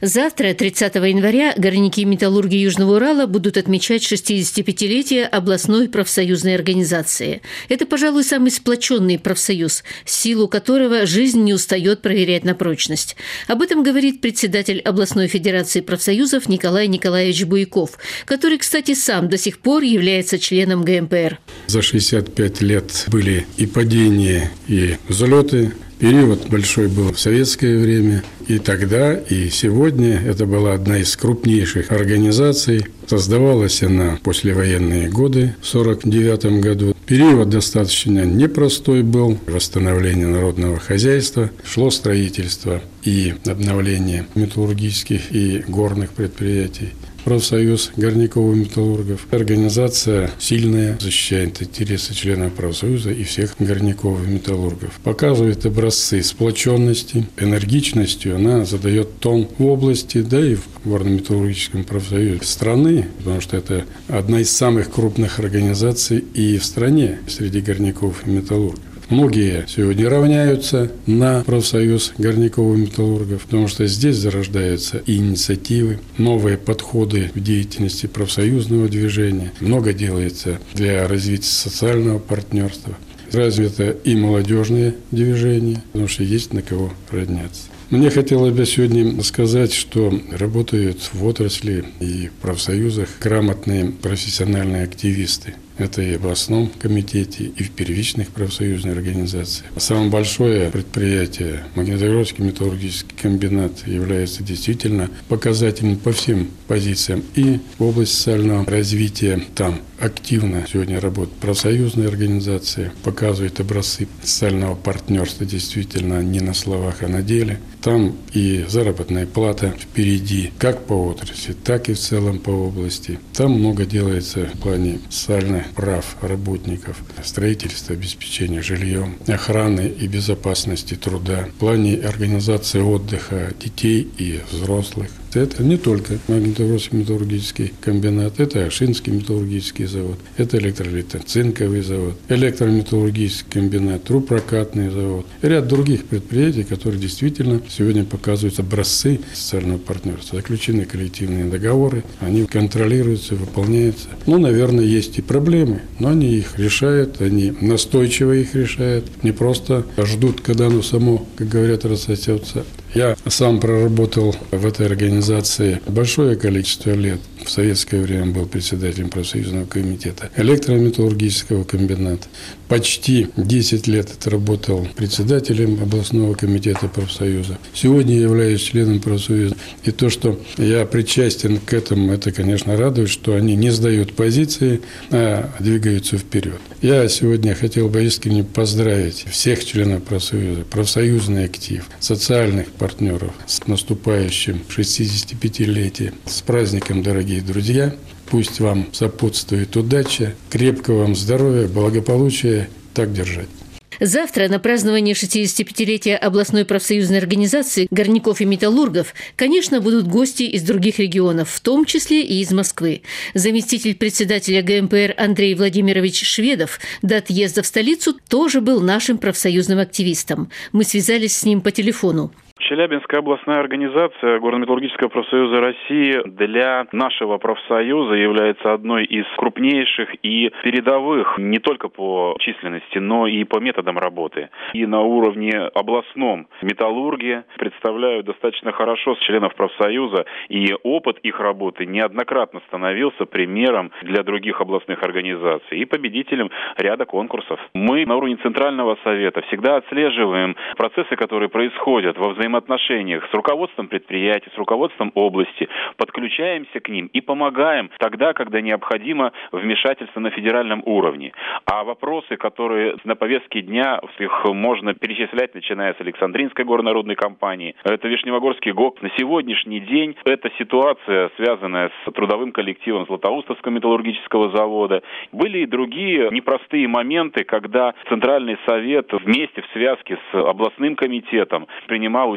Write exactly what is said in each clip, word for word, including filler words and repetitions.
Завтра, тридцатого января, горняки и металлурги Южного Урала будут отмечать шестидесятипятилетие областной профсоюзной организации. Это, пожалуй, самый сплоченный профсоюз, силу которого жизнь не устает проверять на прочность. Об этом говорит председатель областной федерации профсоюзов Николай Николаевич Буйков, который, кстати, сам до сих пор является членом гэ эм пэ эр. За шестьдесят пять лет были и падения, и взлеты. Период большой был в советское время, и тогда, и сегодня это была одна из крупнейших организаций. Создавалась она в послевоенные годы, в сорок девятом году. Период достаточно непростой был, восстановление народного хозяйства, шло строительство и обновление металлургических и горных предприятий. Профсоюз горняков и металлургов. Организация сильная, защищает интересы членов профсоюза и всех горняков и металлургов. Показывает образцы сплоченности, энергичностью. Она задает тон в области, да и в горно-металлургическом профсоюзе страны, потому что это одна из самых крупных организаций и в стране среди горняков и металлургов. Многие сегодня равняются на профсоюз горняков и металлургов, потому что здесь зарождаются и инициативы, новые подходы в деятельности профсоюзного движения. Много делается для развития социального партнерства. Развито и молодежное движение, потому что есть на кого равняться. Мне хотелось бы сегодня сказать, что работают в отрасли и в профсоюзах грамотные профессиональные активисты. Это и в областном комитете, и в первичных профсоюзных организациях. Самое большое предприятие, Магнитогорский металлургический комбинат, является действительно показательным по всем позициям. И в области социального развития там активно сегодня работают профсоюзные организации, показывают образцы социального партнерства действительно не на словах, а на деле. Там и заработная плата впереди, как по отрасли, так и в целом по области. Там много делается в плане социальных прав работников, строительства, обеспечения жильем, охраны и безопасности труда, в плане организации отдыха детей и взрослых. Это не только Магнитогорский металлургический комбинат, это Акшинский металлургический завод, это электролитоцинковый завод, электрометаллургический комбинат, трубопрокатный завод, и ряд других предприятий, которые действительно сегодня показывают образцы социального партнерства. Заключены коллективные договоры, они контролируются, выполняются. Ну, наверное, есть и проблемы, но они их решают, они настойчиво их решают, не просто ждут, когда оно само, как говорят, рассосется. Я сам проработал в этой организации большое количество лет. В советское время был председателем профсоюзного комитета электрометаллургического комбината. Почти десять лет отработал председателем областного комитета профсоюза. Сегодня я являюсь членом профсоюза. И то, что я причастен к этому, это, конечно, радует, что они не сдают позиции, а двигаются вперед. Я сегодня хотел бы искренне поздравить всех членов профсоюза, профсоюзный актив, социальных партнеров с наступающим шестидесятипятилетием. С праздником, дорогие друзья! Пусть вам сопутствует удача, крепкого вам здоровья, благополучия. Так держать. Завтра на празднование шестидесятипятилетия областной профсоюзной организации горняков и металлургов, конечно, будут гости из других регионов, в том числе и из Москвы. Заместитель председателя гэ эм пэ эр Андрей Владимирович Шведов до отъезда в столицу тоже был нашим профсоюзным активистом. Мы связались с ним по телефону. Челябинская областная организация Горно-металлургического профсоюза России для нашего профсоюза является одной из крупнейших и передовых не только по численности, но и по методам работы. И на уровне областном металлурги представляют достаточно хорошо членов профсоюза, и опыт их работы неоднократно становился примером для других областных организаций и победителем ряда конкурсов. Мы на уровне Центрального совета всегда отслеживаем процессы, которые происходят во взаимодействии отношениях с руководством предприятий, с руководством области, подключаемся к ним и помогаем тогда, когда необходимо вмешательство на федеральном уровне. А вопросы, которые на повестке дня, их можно перечислять, начиная с Александринской горнорудной компании, это Вишневогорский ГОК. На сегодняшний день эта ситуация, связанная с трудовым коллективом Златоустовского металлургического завода. Были и другие непростые моменты, когда Центральный совет вместе в связке с областным комитетом принимал участие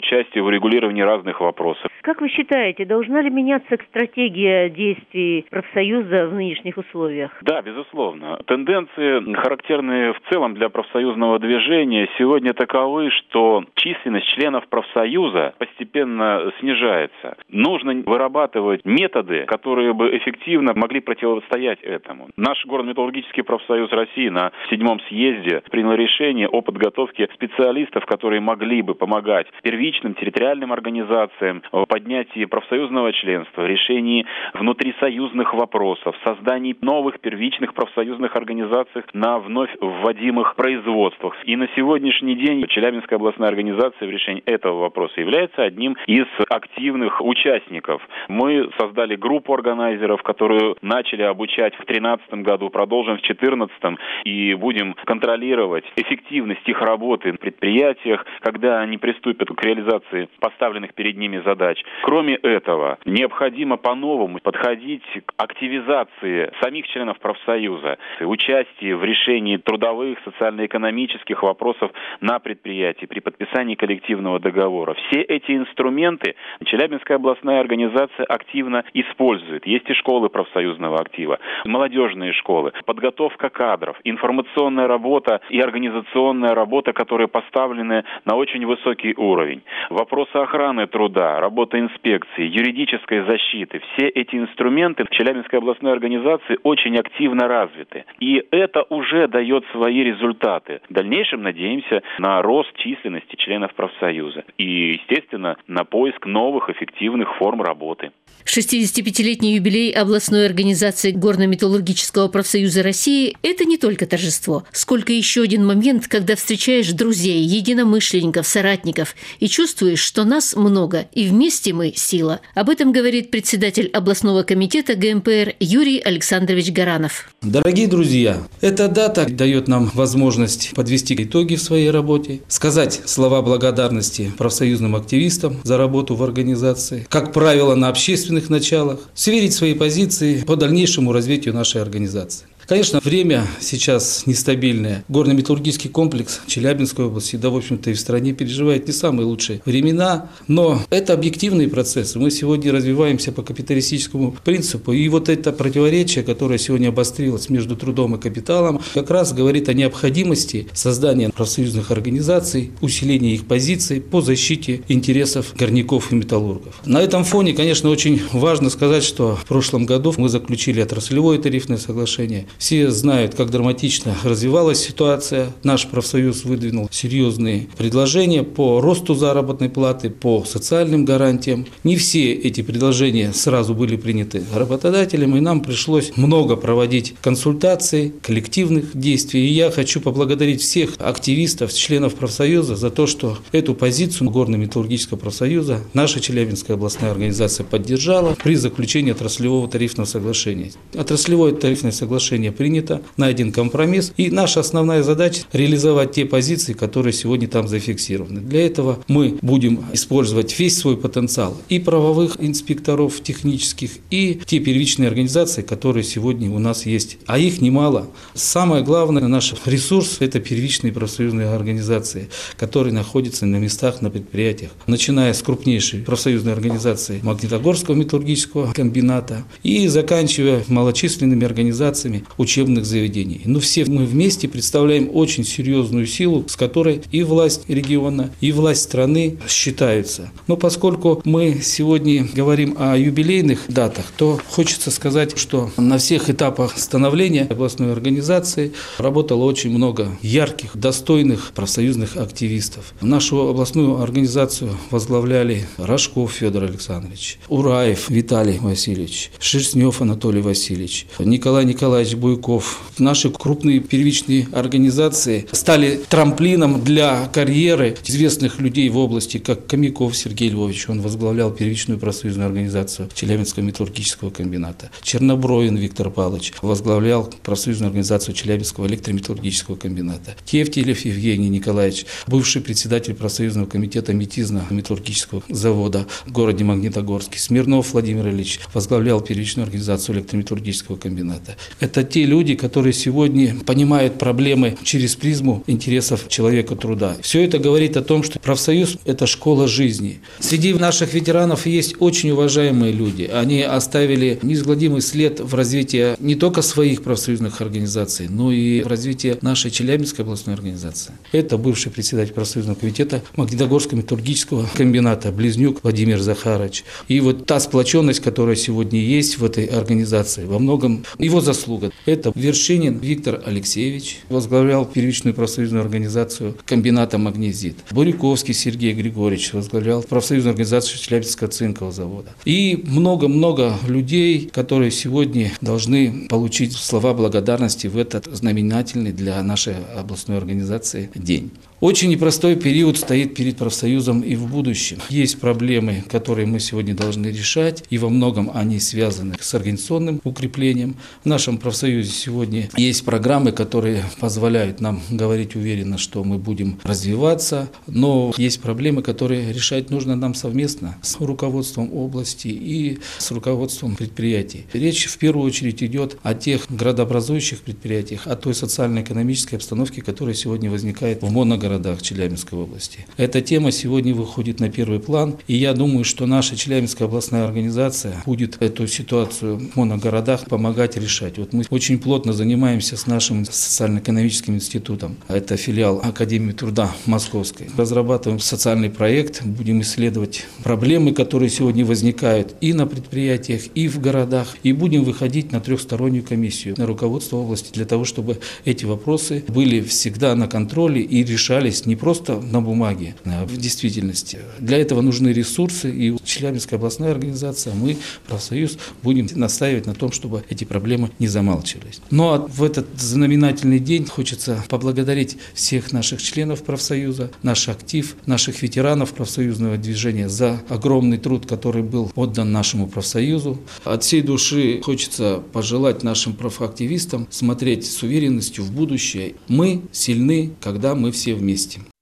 участие в урегулировании разных вопросов. Как вы считаете, должна ли меняться стратегия действий профсоюза в нынешних условиях? Да, безусловно. Тенденции, характерные в целом для профсоюзного движения, сегодня таковы, что численность членов профсоюза постепенно снижается. Нужно вырабатывать методы, которые бы эффективно могли противостоять этому. Наш горно-металлургический профсоюз России на седьмом съезде принял решение о подготовке специалистов, которые могли бы помогать первичным территориальным организациям в поднятии профсоюзного членства, в решении внутрисоюзных вопросов, в создании новых первичных профсоюзных организаций на вновь вводимых производствах. И на сегодняшний день Челябинская областная организация в решении этого вопроса является одним из активных участников. Мы создали группу органайзеров, которую начали обучать в две тысячи тринадцатом году, продолжим в две тысячи четырнадцатом и будем контролировать эффективность их работы в предприятиях, когда они приступят к реализации поставленных перед ними задач. Кроме этого, необходимо по-новому подходить к активизации самих членов профсоюза, участии в решении трудовых, социально-экономических вопросов на предприятии при подписании коллективного договора. Все эти инструменты Челябинская областная организация активно использует. Есть и школы профсоюзного актива, молодежные школы, подготовка кадров, информационная работа и организационная работа, которые поставлены на очень высокий уровень. Вопросы охраны труда, работа инспекции, юридической защиты. Все эти инструменты в Челябинской областной организации очень активно развиты. И это уже дает свои результаты. В дальнейшем надеемся на рост численности членов профсоюза и, естественно, на поиск новых эффективных форм работы. шестидесятипятилетний юбилей областной организации Горно-металлургического профсоюза России – это не только торжество, сколько еще один момент, когда встречаешь друзей, единомышленников, соратников и чувствуешь, что нас много, и вместе мы – сила. Об этом говорит председатель областного комитета гэ эм пэ эр Юрий Александрович Гаранов. Дорогие друзья, эта дата дает нам возможность подвести итоги в своей работе, сказать слова благодарности профсоюзным активистам за работу в организации, как правило, на общественных началах, сверить свои позиции по дальнейшему развитию нашей организации. Конечно, время сейчас нестабильное. Горно-металлургический комплекс Челябинской области, да, в общем-то, и в стране переживает не самые лучшие времена, но это объективные процессы. Мы сегодня развиваемся по капиталистическому принципу, и вот это противоречие, которое сегодня обострилось между трудом и капиталом, как раз говорит о необходимости создания профсоюзных организаций, усиления их позиций по защите интересов горняков и металлургов. На этом фоне, конечно, очень важно сказать, что в прошлом году мы заключили отраслевое тарифное соглашение. Все знают, как драматично развивалась ситуация. Наш профсоюз выдвинул серьезные предложения по росту заработной платы, по социальным гарантиям. Не все эти предложения сразу были приняты работодателем, и нам пришлось много проводить консультаций, коллективных действий. И я хочу поблагодарить всех активистов, членов профсоюза за то, что эту позицию Горно-металлургического профсоюза наша Челябинская областная организация поддержала при заключении отраслевого тарифного соглашения. Отраслевое тарифное соглашение принято, найден компромисс, и наша основная задача – реализовать те позиции, которые сегодня там зафиксированы. Для этого мы будем использовать весь свой потенциал и правовых инспекторов технических, и те первичные организации, которые сегодня у нас есть, а их немало. Самое главное, наш ресурс – это первичные профсоюзные организации, которые находятся на местах, на предприятиях, начиная с крупнейшей профсоюзной организации Магнитогорского металлургического комбината и заканчивая малочисленными организациями учебных заведений. Но все мы вместе представляем очень серьезную силу, с которой и власть региона, и власть страны считаются. Но поскольку мы сегодня говорим о юбилейных датах, то хочется сказать, что на всех этапах становления областной организации работало очень много ярких, достойных профсоюзных активистов. Нашу областную организацию возглавляли Рожков Федор Александрович, Ураев Виталий Васильевич, Шерстнев Анатолий Васильевич, Николай Николаевич Буйков. Наши крупные первичные организации стали трамплином для карьеры известных людей в области, как Комяков Сергей Львович, он возглавлял первичную профсоюзную организацию Челябинского металлургического комбината. Чернобровин Виктор Павлович возглавлял профсоюзную организацию Челябинского электрометаллургического комбината. Тевтелев Евгений Николаевич, бывший председатель профсоюзного комитета метизно-металлургического завода в городе Магнитогорске. Смирнов Владимир Ильич возглавлял первичную организацию электрометаллургического комбината. Это те люди, которые сегодня понимают проблемы через призму интересов человека труда. Все это говорит о том, что профсоюз – это школа жизни. Среди наших ветеранов есть очень уважаемые люди. Они оставили неизгладимый след в развитии не только своих профсоюзных организаций, но и в развитии нашей Челябинской областной организации. Это бывший председатель профсоюзного комитета Магнитогорского металлургического комбината Близнюк Владимир Захарович. И вот та сплоченность, которая сегодня есть в этой организации, во многом его заслуга. Это Вершинин Виктор Алексеевич, возглавлял первичную профсоюзную организацию комбината «Магнезит». Буряковский Сергей Григорьевич возглавлял профсоюзную организацию Челябинского цинкового завода. И много-много людей, которые сегодня должны получить слова благодарности в этот знаменательный для нашей областной организации день. Очень непростой период стоит перед профсоюзом и в будущем. Есть проблемы, которые мы сегодня должны решать, и во многом они связаны с организационным укреплением. В нашем профсоюзе сегодня есть программы, которые позволяют нам говорить уверенно, что мы будем развиваться, но есть проблемы, которые решать нужно нам совместно с руководством области и с руководством предприятий. Речь в первую очередь идет о тех градообразующих предприятиях, о той социально-экономической обстановке, которая сегодня возникает в моногородах. городах Челябинской области. Эта тема сегодня выходит на первый план, и я думаю, что наша Челябинская областная организация будет эту ситуацию в моногородах помогать решать. Вот мы очень плотно занимаемся с нашим социально-экономическим институтом, это филиал Академии труда Московской. Разрабатываем социальный проект, будем исследовать проблемы, которые сегодня возникают и на предприятиях, и в городах, и будем выходить на трехстороннюю комиссию, на руководство области, для того, чтобы эти вопросы были всегда на контроле и решались не просто на бумаге, а в действительности. Для этого нужны ресурсы, и Челябинская областная организация, мы, профсоюз, будем настаивать на том, чтобы эти проблемы не замалчивались. Но в этот знаменательный день хочется поблагодарить всех наших членов профсоюза, наш актив, наших ветеранов профсоюзного движения за огромный труд, который был отдан нашему профсоюзу. От всей души хочется пожелать нашим профактивистам смотреть с уверенностью в будущее. Мы сильны, когда мы все вместе.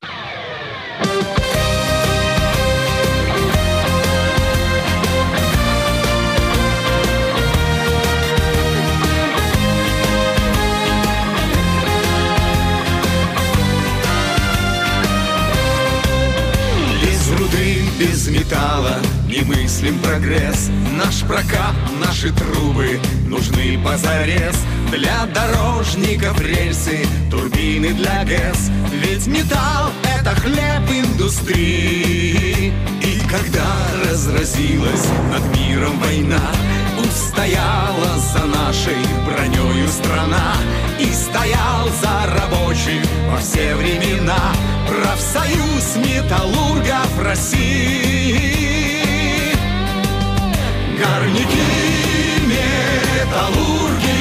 Без руды, без металла не мыслим прогресс. Наш прокат, наши трубы нужны позарез. Для дорожников рельсы, турбины для ГЭС. Ведь металл — это хлеб индустрии. И когда разразилась над миром война, устояла за нашей бронёю страна и стоял за рабочих во все времена профсоюз металлургов России. Горняки, металлурги,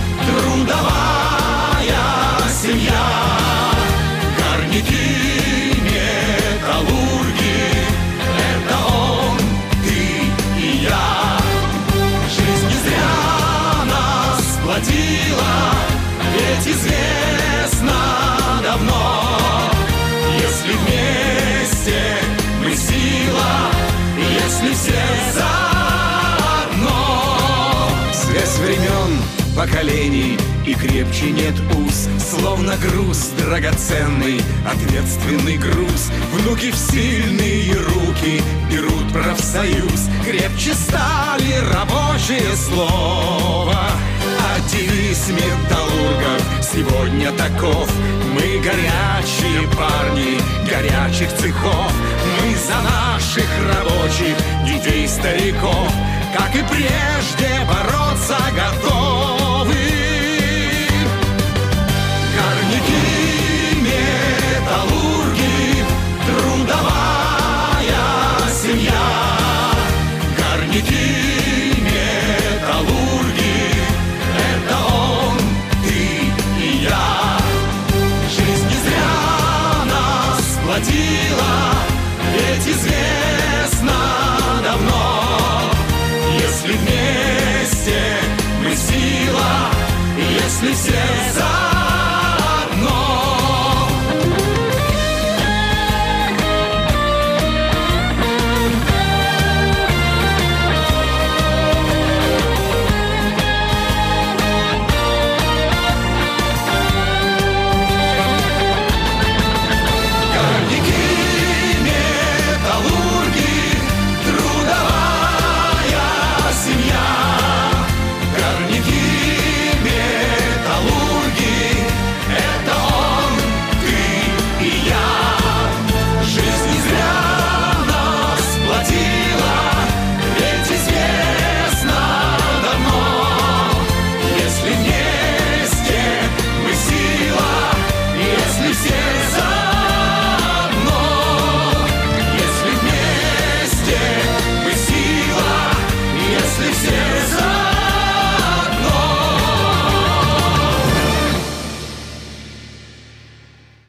трудовая семья. Горняки, металлурги, это он, ты и я. Жизнь не зря нас сплотила, ведь известно давно, если вместе мы сила, если все заодно. Связь времен, поколений и крепче нет уз, словно груз драгоценный, ответственный груз. Внуки в сильные руки берут профсоюз, крепче стали рабочее слово. А девиз металлургов сегодня таков: мы горячие парни горячих цехов, мы за наших рабочих, детей, стариков, как и прежде бороться готовы. Горняки, металлурги, трудовая семья. Горняки,